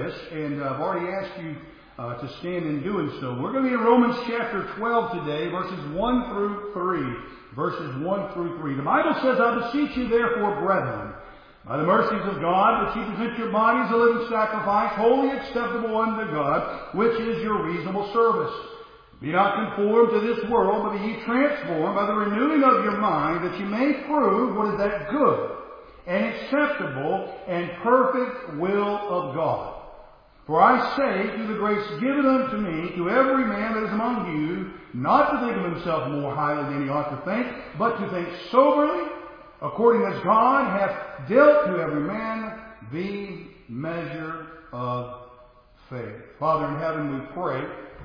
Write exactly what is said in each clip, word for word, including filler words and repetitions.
this, and I've already asked you uh, to stand in doing so. We're going to be in Romans chapter twelve today, verses one through three. Verses one through three. The Bible says, I beseech you therefore, brethren, by the mercies of God, that ye present your bodies a living sacrifice, wholly acceptable unto God, which is your reasonable service. Be not conformed to this world, but be ye transformed by the renewing of your mind, that ye may prove what is that good and acceptable and perfect will of God. For I say, through the grace given unto me, to every man that is among you, not to think of himself more highly than he ought to think, but to think soberly, according as God hath dealt to every man the measure of faith. Father in heaven, we pray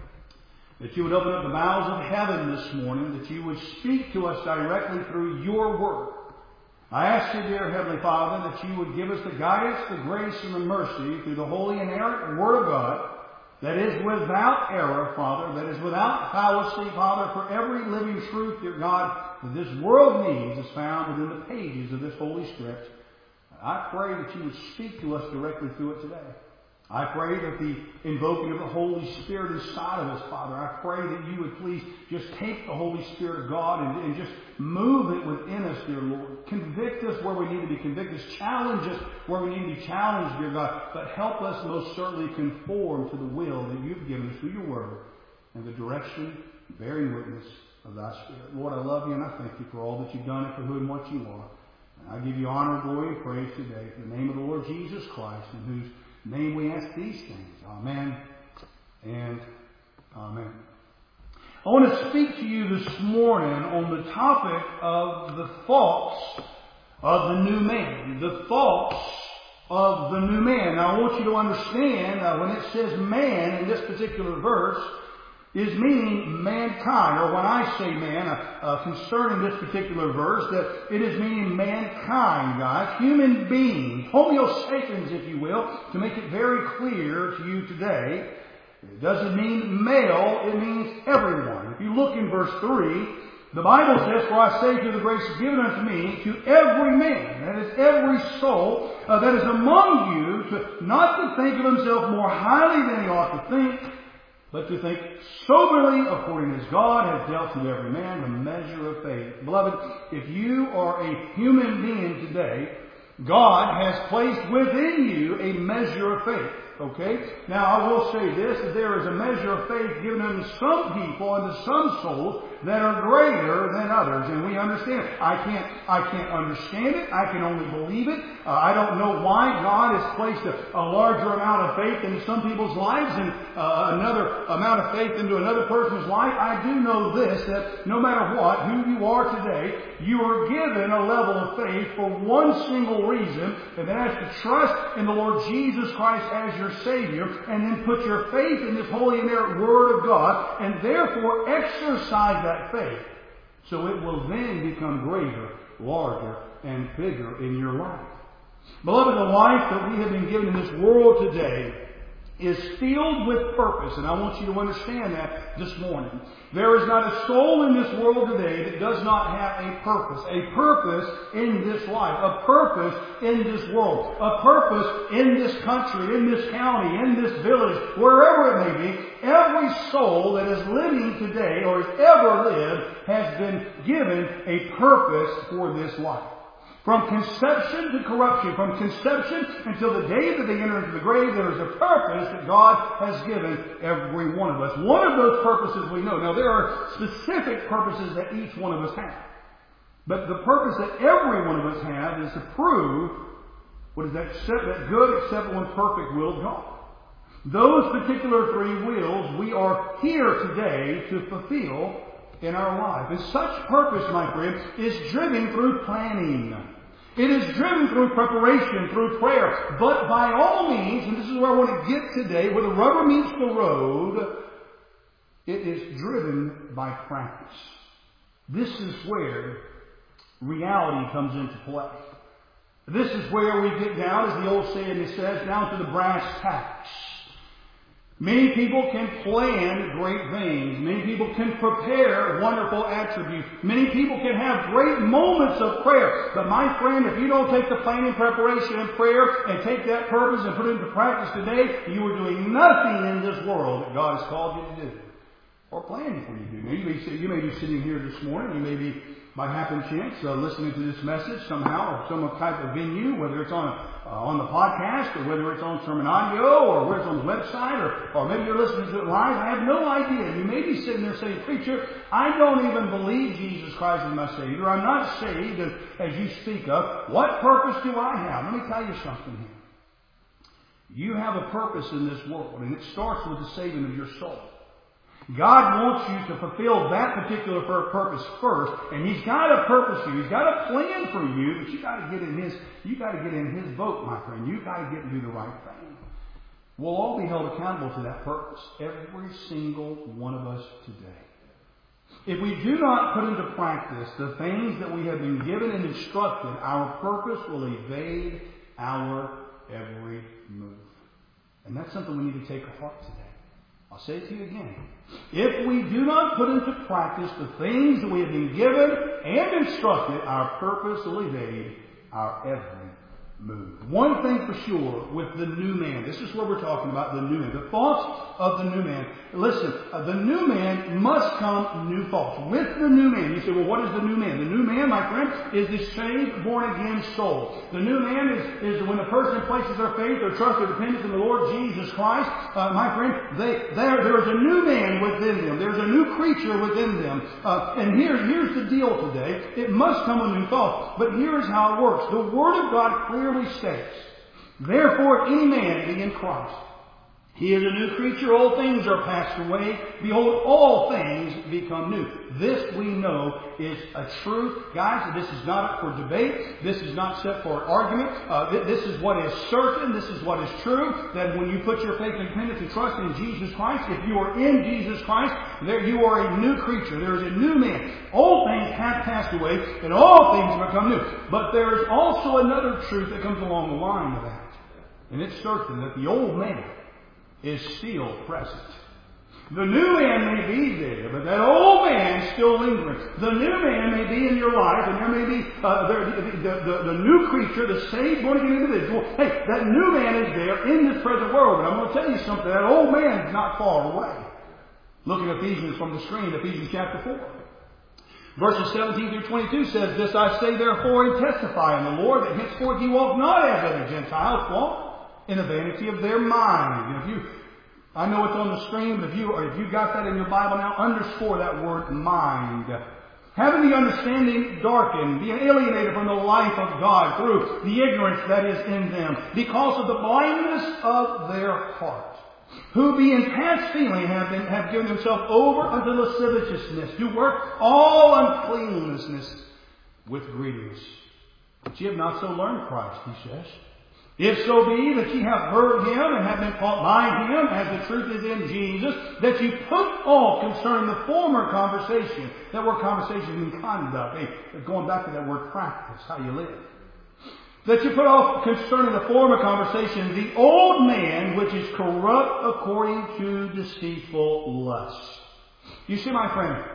that you would open up the bowels of heaven this morning, that you would speak to us directly through your word. I ask you, dear Heavenly Father, that you would give us the guidance, the grace, and the mercy through the holy and inerrant Word of God that is without error, Father, that is without fallacy, Father, for every living truth, dear God, that this world needs is found within the pages of this Holy Script. I pray that you would speak to us directly through it today. I pray that the invoking of the Holy Spirit inside of us, Father, I pray that you would please just take the Holy Spirit of God and, and just move it within us, dear Lord. Convict us where we need to be convicted. Challenge us where we need to be challenged, dear God. But help us most certainly conform to the will that you've given us through your word and the direction, bearing witness of thy Spirit. Lord, I love you and I thank you for all that you've done and for who and what you are. And I give you honor, glory, and praise today in the name of the Lord Jesus Christ, in whose name we ask these things. Amen and amen. I want to speak to you this morning on the topic of the thoughts of the new man. The thoughts of the new man. Now I want you to understand uh, when it says man in this particular verse is meaning mankind, or when I say man, uh, uh, concerning this particular verse, that it is meaning mankind, guys, human beings, homo sapiens, if you will, to make it very clear to you today. It doesn't mean male, it means everyone. If you look in verse three, the Bible says, for I say through the grace given unto me, to every man, that is every soul, uh, that is among you, to not to think of himself more highly than he ought to think, but to think soberly according as God has dealt to every man the measure of faith. Beloved, if you are a human being today, God has placed within you a measure of faith. Okay? Now I will say this, that there is a measure of faith given unto some people and to some souls that are greater than others. And we understand. I can't, I can't understand it. I can only believe it. Uh, I don't know why God has placed a, a larger amount of faith into some people's lives and uh, another amount of faith into another person's life. I do know this, that no matter what, who you are today, you are given a level of faith for one single reason, and that is to trust in the Lord Jesus Christ as your Savior, and then put your faith in this holy and inerrant Word of God, and therefore exercise that faith, so it will then become greater, larger, and bigger in your life. Beloved, the life that we have been given in this world today is filled with purpose, and I want you to understand that this morning. There is not a soul in this world today that does not have a purpose. A purpose in this life. A purpose in this world. A purpose in this country, in this county, in this village, wherever it may be. Every soul that is living today or has ever lived has been given a purpose for this life. From conception to corruption, from conception until the day that they enter into the grave, there is a purpose that God has given every one of us. One of those purposes we know. Now, there are specific purposes that each one of us have. But the purpose that every one of us have is to prove what is that, that good, acceptable, and perfect will of God. Those particular three wills we are here today to fulfill in our life. And such purpose, my friend, is driven through planning. It is driven through preparation, through prayer. But by all means, and this is where I want to get today, where the rubber meets the road, it is driven by practice. This is where reality comes into play. This is where we get down, as the old saying says, down to the brass tacks. Many people can plan great things. Many people can prepare wonderful attributes. Many people can have great moments of prayer. But my friend, if you don't take the planning, preparation, and prayer and take that purpose and put it into practice today, you are doing nothing in this world that God has called you to do. Or planning for you to do. You may, sit, you may be sitting here this morning. You may be, by happen chance, uh, listening to this message somehow or some type of venue, whether it's on a Uh, on the podcast, or whether it's on sermon audio, or whether it's on the website, or, or maybe you're listening to it live. I have no idea. You may be sitting there saying, "Preacher, I don't even believe Jesus Christ is my Savior. I'm not saved as, as you speak of. What purpose do I have?" Let me tell you something here. You have a purpose in this world, and it starts with the saving of your soul. God wants you to fulfill that particular purpose first, and He's got a purpose for you. He's got a plan for you, but you got to get in His. You got to get in His boat, my friend. You got to get and do the right thing. We'll all be held accountable to that purpose, every single one of us today. If we do not put into practice the things that we have been given and instructed, our purpose will evade our every move, and that's something we need to take to heart today. I'll say it to you again. If we do not put into practice the things that we have been given and instructed, our purpose will evade our every move. One thing for sure with the new man. This is what we're talking about, the new man. The thoughts of the new man. Listen, uh, the new man must come new thoughts. With the new man, you say, well, what is the new man? The new man, my friend, is the saved, born-again soul. The new man is, is when a person places their faith, their trust, their dependence in the Lord Jesus Christ. Uh, my friend, they, there, there is a new man within them. There's a new creature within them. Uh, and here, here's the deal today. It must come a new thought. But here's how it works. The Word of God clearly states, therefore, if any man be in Christ, he is a new creature. All things are passed away. Behold, all things become new. This we know is a truth. Guys, this is not for debate. This is not set for argument. Uh, this is what is certain. This is what is true. That when you put your faith and dependence and trust in Jesus Christ, if you are in Jesus Christ, there you are a new creature. There is a new man. All things have passed away, and all things become new. But there is also another truth that comes along the line of that. And it's certain that the old man is still present. The new man may be there, but that old man is still lingering. The new man may be in your life, and there may be uh, the, the, the, the new creature, the saved, born-again individual. Hey, that new man is there in this present world. But I'm going to tell you something. That old man is not far away. Look at Ephesians from the screen, Ephesians chapter four. Verses seventeen through twenty-two says, "This I say therefore and testify in the Lord, that henceforth ye walk not as other Gentiles walk, in the vanity of their mind." You know, if you, I know it's on the screen, but if you, or if you got that in your Bible now, underscore that word mind. Having the understanding darkened, being alienated from the life of God through the ignorance that is in them, because of the blindness of their heart, who being past feeling have been, have given themselves over unto lasciviousness, to work all uncleanness with greediness. But ye have not so learned Christ, he says. If so be that ye have heard Him and have been taught by Him, as the truth is in Jesus, that ye put off concerning the former conversation. That word conversation means conduct. Hey, going back to that word practice, how you live. That you put off concerning the former conversation the old man which is corrupt according to deceitful lust. You see, my friend,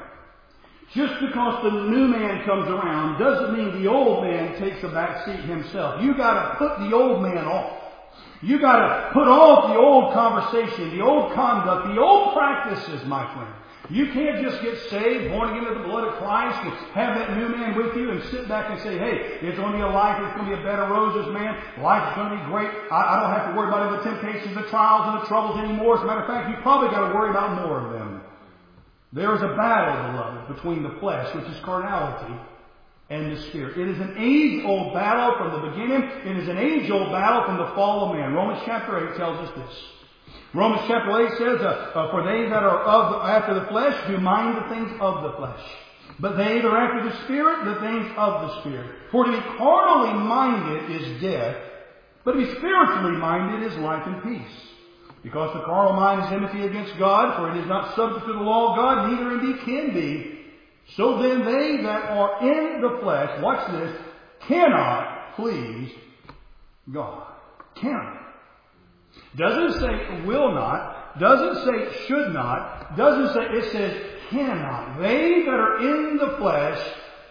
just because the new man comes around doesn't mean the old man takes a back seat himself. You got to put the old man off. You got to put off the old conversation, the old conduct, the old practices, my friend. You can't just get saved, born again of the blood of Christ, and have that new man with you and sit back and say, hey, it's going to be a life, it's going to be a bed of roses, man. Life's going to be great. I, I don't have to worry about the temptations, the trials, and the troubles anymore. As a matter of fact, you probably got to worry about more of them. There is a battle, beloved, between the flesh, which is carnality, and the Spirit. It is an age-old battle from the beginning. It is an age-old battle from the fall of man. Romans chapter eight tells us this. Romans chapter eight says, uh, uh, For they that are of the, after the flesh do mind the things of the flesh. But they that are after the Spirit, the things of the Spirit. For to be carnally minded is death, but to be spiritually minded is life and peace. Because the carnal mind is enmity against God, for it is not subject to the law of God, neither indeed can be. So then they that are in the flesh, watch this, cannot please God. Cannot. Doesn't say will not. doesn't say should not, doesn't say, it says cannot. They that are in the flesh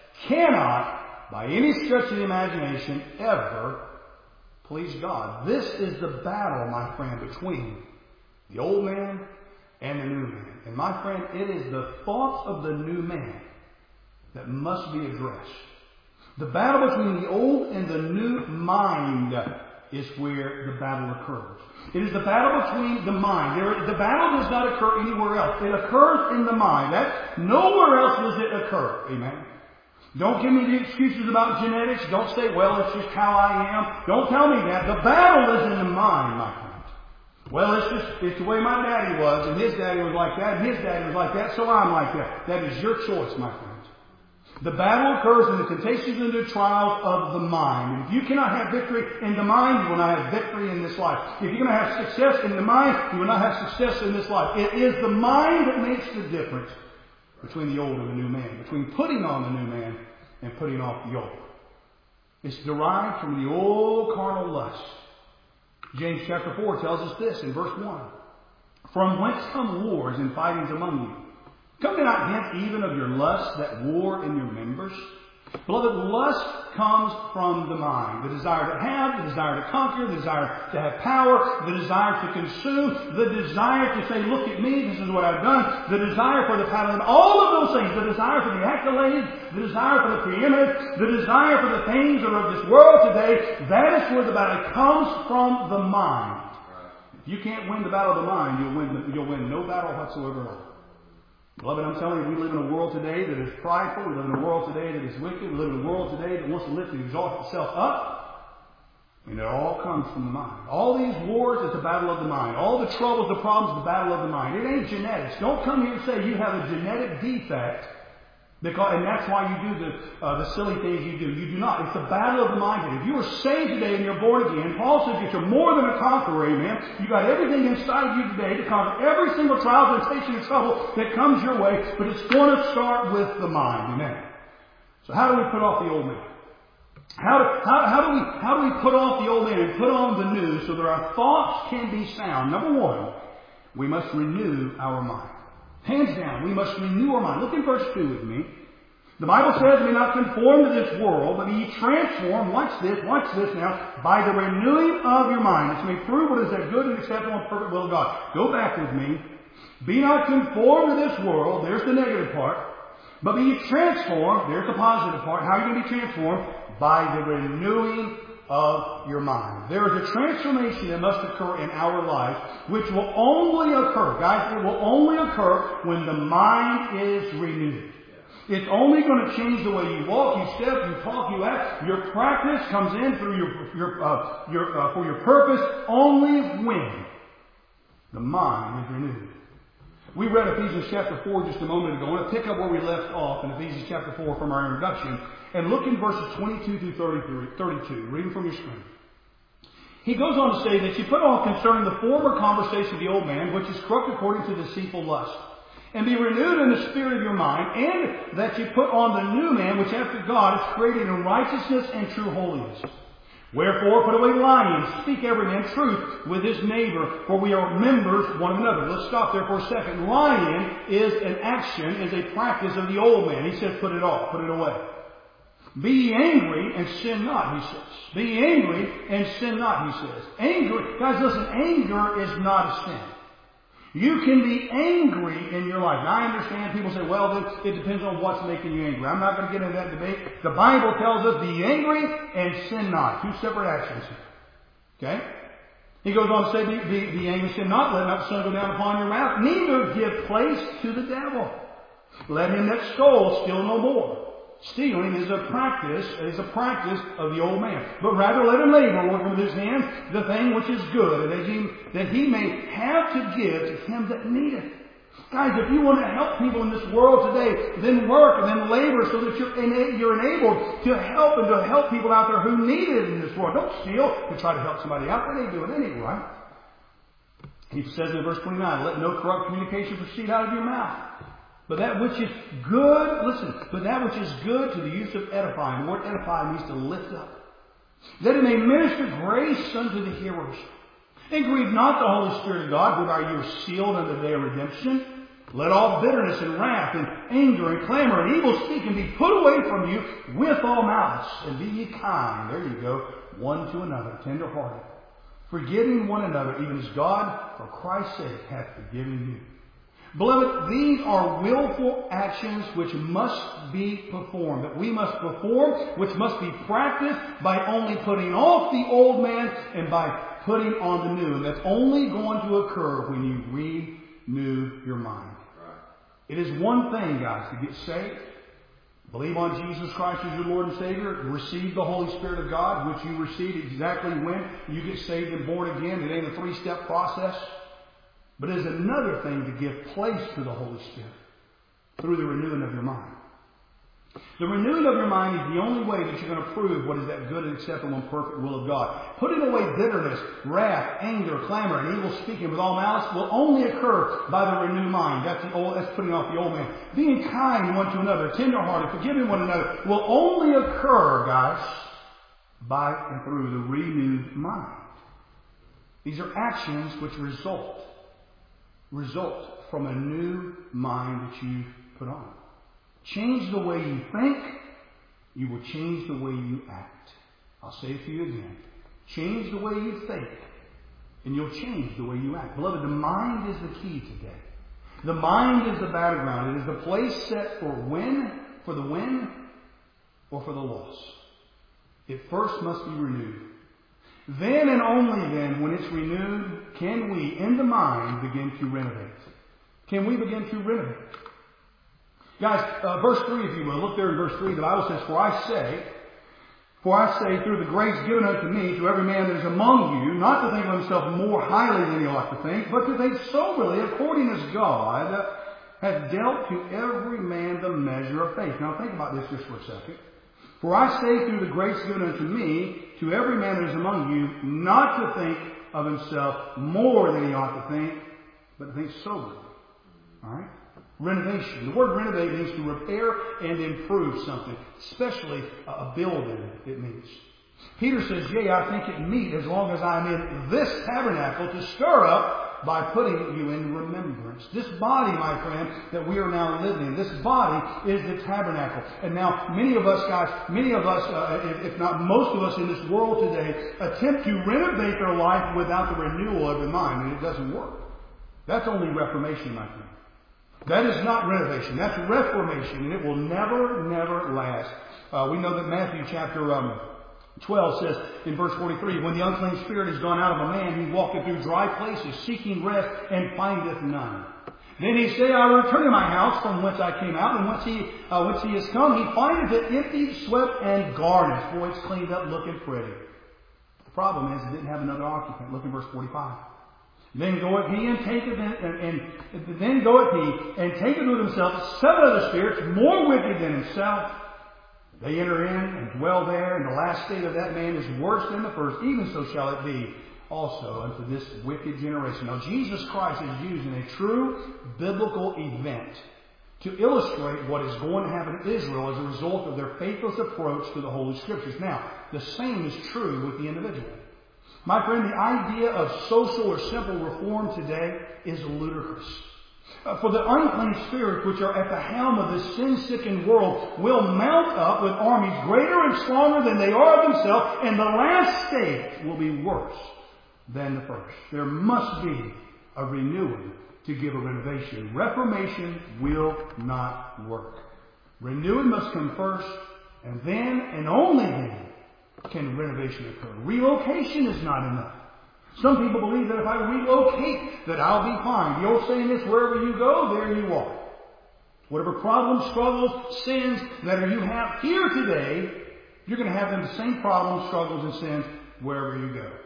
cannot, by any stretch of the imagination, ever please God. This is the battle, my friend, between the old man and the new man. And my friend, it is the thoughts of the new man that must be addressed. The battle between the old and the new mind is where the battle occurs. It is the battle between the mind. There, the battle does not occur anywhere else. It occurs in the mind. That, nowhere else does it occur. Amen. Don't give me the excuses about genetics. Don't say, well, it's just how I am. Don't tell me that. The battle is in the mind, my friend. Well, it's just, it's the way my daddy was, and his daddy was like that, and his daddy was like that, so I'm like that. That is your choice, my friend. The battle occurs in the temptations and the trials of the mind. And if you cannot have victory in the mind, you will not have victory in this life. If you're going to have success in the mind, you will not have success in this life. It is the mind that makes the difference between the old and the new man, between putting on the new man and putting off the old. It's derived from the old carnal lust. James chapter four tells us this in verse one. From whence come wars and fightings among you? Come they not hence even of your lusts that war in your members? Beloved, lust comes from the mind. The desire to have, the desire to conquer, the desire to have power, the desire to consume, the desire to say, look at me, this is what I've done, the desire for the pattern, all of those things, the desire for the accolades, the desire for the preeminence, the desire for the things that are of this world today, that is where the battle comes from the mind. If you can't win the battle of the mind, you'll win, you'll win no battle whatsoever at all. Beloved, I'm telling you, we live in a world today that is prideful. We live in a world today that is wicked. We live in a world today that wants to lift and exalt itself up. And it all comes from the mind. All these wars is the battle of the mind. All the troubles, the problems, the battle of the mind. It ain't genetics. Don't come here and say you have a genetic defect, because, and that's why you do the, uh, the silly things you do. You do not. It's the battle of the mind. If you are saved today and you're born again, Paul says that you're more than a conqueror, amen. You got everything inside of you today to conquer every single trial, temptation, and trouble that comes your way, but it's going to start with the mind, amen. So how do we put off the old man? How do, how, how do we, how do we put off the old man and put on the new so that our thoughts can be sound? Number one, we must renew our mind. Hands down, we must renew our mind. Look in verse two with me. The Bible says, be not conformed to this world, but be ye transformed, watch this, watch this now, by the renewing of your mind, that you may prove what is that good and acceptable and perfect will of God. Go back with me. Be not conformed to this world, there's the negative part, but be ye transformed, there's the positive part. How are you going to be transformed? By the renewing of your mind. There is a transformation that must occur in our life, which will only occur, guys, it will only occur when the mind is renewed. It's only going to change the way you walk, you step, you talk, you act. Your practice comes in through your, your, uh, your, uh, for your purpose only when the mind is renewed. We read Ephesians chapter four just a moment ago. I want to pick up where we left off in Ephesians chapter four from our introduction. And look in verses twenty-two through thirty-two. Reading from your screen. He goes on to say that you put off concerning the former conversation of the old man, which is corrupt according to deceitful lust. And be renewed in the spirit of your mind, and that you put on the new man, which after God is created in righteousness and true holiness. Wherefore, put away lying, speak every man truth with his neighbor, for we are members one of another. Let's stop there for a second. Lying is an action, is a practice of the old man. He says, put it off, put it away. Be ye angry and sin not, he says. Be ye angry and sin not, he says. Angry, guys, listen, anger is not a sin. You can be angry in your life. Now, I understand people say, well, it depends on what's making you angry. I'm not going to get into that debate. The Bible tells us, be angry and sin not. Two separate actions here. Okay? He goes on to say, be, be, be angry, sin not. Let not the sun go down upon your wrath. Neither give place to the devil. Let him that stole steal no more. Stealing is a practice, is a practice of the old man. But rather let him labor, working with his hands, the thing which is good, and that he, that he may have to give to him that needeth. Guys, if you want to help people in this world today, then work and then labor so that you're, ena- you're enabled to help and to help people out there who need it in this world. Don't steal to try to help somebody out. That ain't doing anything, right? He says in verse twenty-nine, let no corrupt communication proceed out of your mouth. But that which is good, listen, but that which is good to the use of edifying. The word edify means to lift up. That it may minister grace unto the hearers. And grieve not the Holy Spirit of God, whereby you are sealed unto the day of redemption. Let all bitterness and wrath and anger and clamor and evil speaking be put away from you with all malice. And be ye kind, there you go, one to another, tender-hearted, forgiving one another, even as God, for Christ's sake, hath forgiven you. Beloved, these are willful actions which must be performed, that we must perform, which must be practiced by only putting off the old man and by putting on the new. And that's only going to occur when you renew your mind. It is one thing, guys, to get saved, believe on Jesus Christ as your Lord and Savior, receive the Holy Spirit of God, which you receive exactly when you get saved and born again. It ain't a three-step process. But it is another thing to give place to the Holy Spirit through the renewing of your mind. The renewing of your mind is the only way that you're going to prove what is that good and acceptable and perfect will of God. Putting away bitterness, wrath, anger, clamor, and evil speaking with all malice will only occur by the renewed mind. That's the old, that's putting off the old man. Being kind one to another, tenderhearted, forgiving one another will only occur, guys, by and through the renewed mind. These are actions which result, result from a new mind that you put on. Change the way you think, you will change the way you act. I'll say it to you again. Change the way you think, and you'll change the way you act. Beloved, the mind is the key today. The mind is the battleground. It is the place set for win, for the win, or for the loss. It first must be renewed. Then and only then, when it's renewed, can we, in the mind, begin to renovate. Can we begin to renovate? Guys, uh, verse three, if you will, look there in verse three, the Bible says, For I say, For I say, through the grace given unto me, to every man that is among you, not to think of himself more highly than he ought to think, but to think soberly, according as God hath dealt to every man the measure of faith. Now think about this just for a second. For I say, through the grace given unto me, to every man that is among you, not to think of himself more than he ought to think, but to think soberly. All right? Renovation. The word renovate means to repair and improve something, especially a building, it means. Peter says, Yea, I think it meet, as long as I am in this tabernacle, to stir up by putting you in remembrance. This body, my friend, that we are now living in, this body is the tabernacle. And now, many of us, guys, many of us, uh, if, if not most of us in this world today, attempt to renovate their life without the renewal of the mind, and it doesn't work. That's only reformation, my friend. That is not renovation. That's reformation, and it will never, never last. Uh, we know that Matthew chapter um, twelve says in verse forty-three, When the unclean spirit is gone out of a man, he walketh through dry places, seeking rest, and findeth none. Then he say, I will return to my house from whence I came out, and whence he, uh, whence he is come, he findeth it empty, swept, and garnished. Boy, it's cleaned up, looking pretty. The problem is it didn't have another occupant. Look in verse forty-five. Then goeth he and taketh and, and, and then goeth he and taketh with himself seven other spirits more wicked than himself. They enter in and dwell there, and the last state of that man is worse than the first. Even so shall it be also unto this wicked generation. Now Jesus Christ is using a true biblical event to illustrate what is going to happen to Israel as a result of their faithless approach to the Holy Scriptures. Now, the same is true with the individual. My friend, the idea of social or simple reform today is ludicrous. Uh, for the unclean spirits which are at the helm of this sin-sickened world will mount up with armies greater and stronger than they are themselves, and the last state will be worse than the first. There must be a renewing to give a renovation. Reformation will not work. Renewing must come first, and then, and only then, can renovation occur. Relocation is not enough. Some people believe that if I relocate, that I'll be fine. The old saying is, wherever you go, there you are. Whatever problems, struggles, sins that you have here today, you're going to have them the same problems, struggles, and sins wherever you go.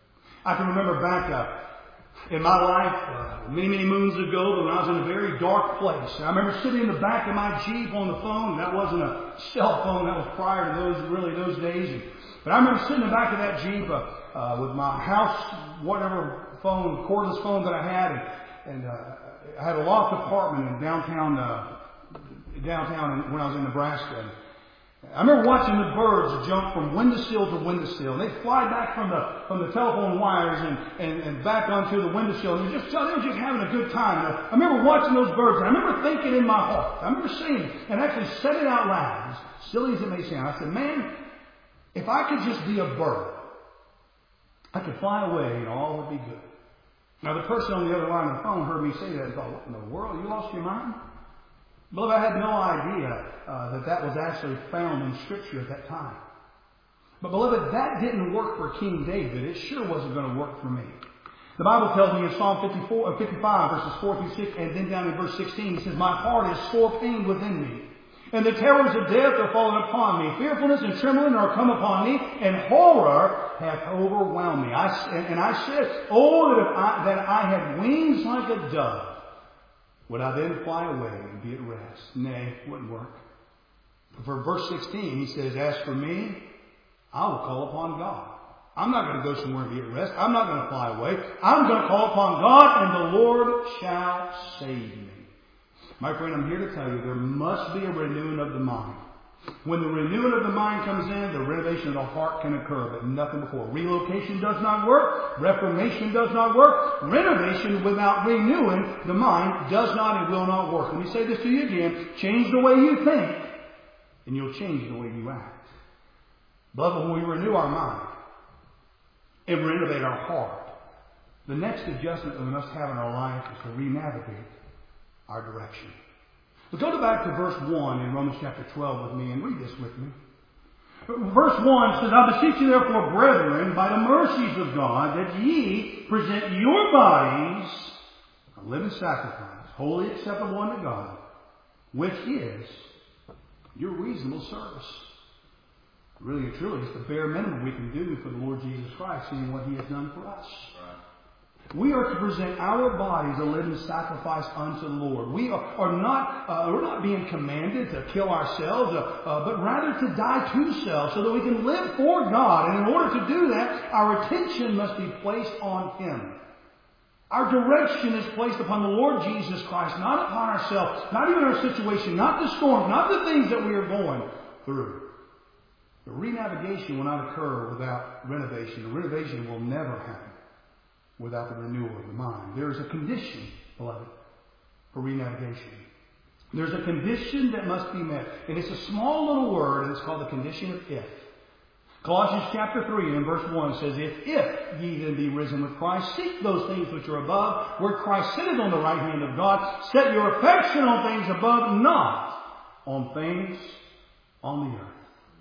I can remember back up in my life, uh, many, many moons ago, when I was in a very dark place. I remember sitting in the back of my Jeep on the phone. That wasn't a cell phone. That was prior to those, really those days. And, but I remember sitting in the back of that Jeep uh, uh, with my house, whatever phone, cordless phone that I had. And, and uh, I had a loft apartment in downtown, uh, downtown when I was in Nebraska. I remember watching the birds jump from windowsill to windowsill. And they'd fly back from the from the telephone wires and, and, and back onto the windowsill. And they were, just, they were just having a good time. And I remember watching those birds. And I remember thinking in my heart. I remember saying and actually said it out loud, as silly as it may sound. I said, man, if I could just be a bird, I could fly away and all would be good. Now the person on the other line of the phone heard me say that and thought, what in the world? You lost your mind? Beloved, I had no idea uh, that that was actually found in Scripture at that time. But beloved, that didn't work for King David. It sure wasn't going to work for me. The Bible tells me in Psalm fifty-four, fifty-five, verses four through six, and then down in verse sixteen, it says, my heart is sore pained within me, and the terrors of death are fallen upon me. Fearfulness and trembling are come upon me, and horror hath overwhelmed me. I, and, and I said, oh, that, if I, that I had wings like a dove, would I then fly away and be at rest? Nay, it wouldn't work. For verse sixteen, he says, as for me, I will call upon God. I'm not going to go somewhere and be at rest. I'm not going to fly away. I'm going to call upon God, and the Lord shall save me. My friend, I'm here to tell you there must be a renewing of the mind. When the renewing of the mind comes in, the renovation of the heart can occur, but nothing before. Relocation does not work. Reformation does not work. Renovation without renewing the mind does not and will not work. Let me say this to you again. Change the way you think, and you'll change the way you act. Beloved, when we renew our mind and renovate our heart, the next adjustment that we must have in our life is to re-navigate our direction. But go back to verse one in Romans chapter twelve with me and read this with me. Verse one says, I beseech you therefore, brethren, by the mercies of God, that ye present your bodies a living sacrifice, wholly acceptable unto God, which is your reasonable service. Really and truly, it's the bare minimum we can do for the Lord Jesus Christ, seeing what He has done for us. We are to present our bodies a living sacrifice unto the Lord. We are, are not, uh, we're not being commanded to kill ourselves, uh, uh, but rather to die to self so that we can live for God. And in order to do that, our attention must be placed on Him. Our direction is placed upon the Lord Jesus Christ, not upon ourselves, not even our situation, not the storms, not the things that we are going through. The renavigation will not occur without renovation. The renovation will never happen without the renewal of the mind. There is a condition, beloved, for renavigation. There's a condition that must be met. And it's a small little word, and it's called the condition of if. Colossians chapter three and verse one says, If, if ye then be risen with Christ, seek those things which are above, where Christ sitteth on the right hand of God. Set your affection on things above, not on things on the earth.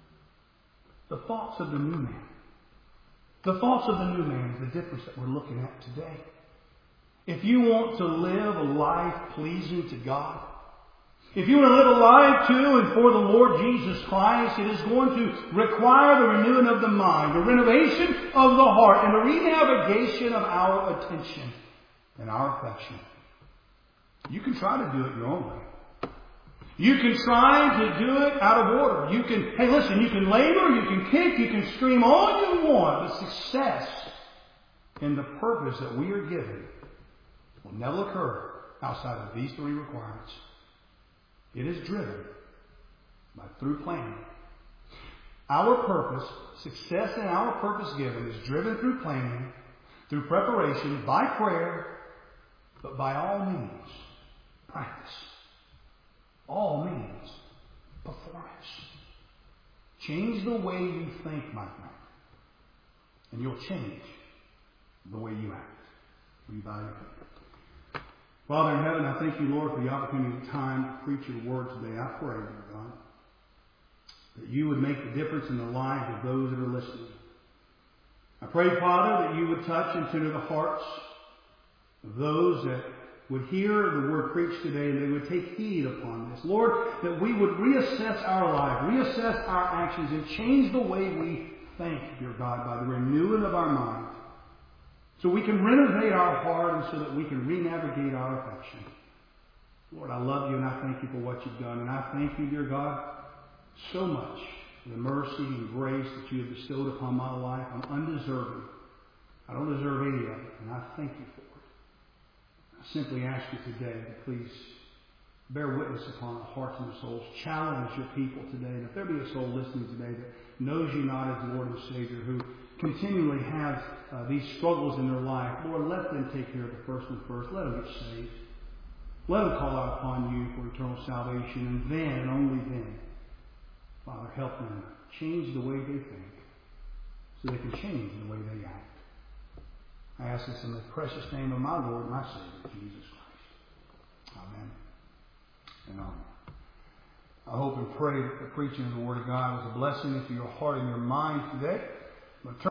The thoughts of the new man. The thoughts of the new man is the difference that we're looking at today. If you want to live a life pleasing to God, if you want to live a life to and for the Lord Jesus Christ, it is going to require the renewing of the mind, the renovation of the heart, and the renavigation of our attention and our affection. You can try to do it your own way. You can try to do it out of order. You can, hey listen, you can labor, you can kick, you can scream all you want, but success in the purpose that we are given will never occur outside of these three requirements. It is driven by through planning. Our purpose, success in our purpose given, is driven through planning, through preparation, by prayer, but by all means, practice. All means, performance. Change the way you think, my friend, and you'll change the way you act. Will you bow your head? Father in heaven, I thank you, Lord, for the opportunity and time to preach your word today. I pray, Lord God, that you would make the difference in the lives of those that are listening. I pray, Father, that you would touch and tender the hearts of those that would hear the word preached today and they would take heed upon this. Lord, that we would reassess our life, reassess our actions, and change the way we think, dear God, by the renewing of our mind. So we can renovate our heart and so that we can re-navigate our affection. Lord, I love you and I thank you for what you've done. And I thank you, dear God, so much for the mercy and grace that you have bestowed upon my life. I'm undeserving. I don't deserve any of it. And I thank you for it. I simply ask you today to please bear witness upon the hearts and the souls. Challenge your people today. And if there be a soul listening today that knows you not as Lord and Savior, who continually has uh, these struggles in their life, Lord, let them take care of the first one first. Let them get saved. Let them call out upon you for eternal salvation. And then, and only then, Father, help them change the way they think so they can change the way they act. I ask this in the precious name of my Lord and my Savior, Jesus Christ. Amen and amen. I hope and pray that the preaching of the Word of God was a blessing into your heart and your mind today.